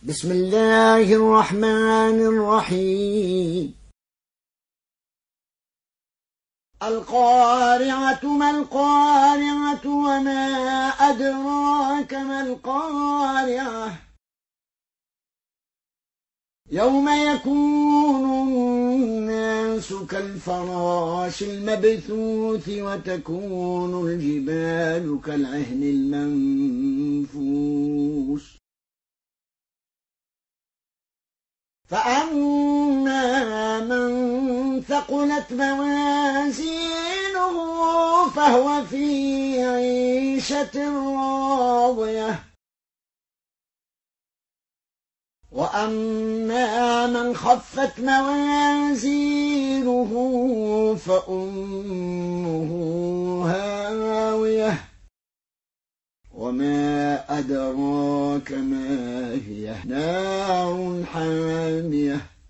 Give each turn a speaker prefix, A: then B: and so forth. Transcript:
A: بسم الله الرحمن الرحيم. القارعة ما القارعة وما أدراك ما القارعة يوم يكون الناس كالفراش المبثوث وتكون الجبال كالعهن المنفوش فأما من ثقلت موازينه فهو في عيشة راضية وأما من خفت موازينه فأمه هاوية وما أدراك ما هي نار حامية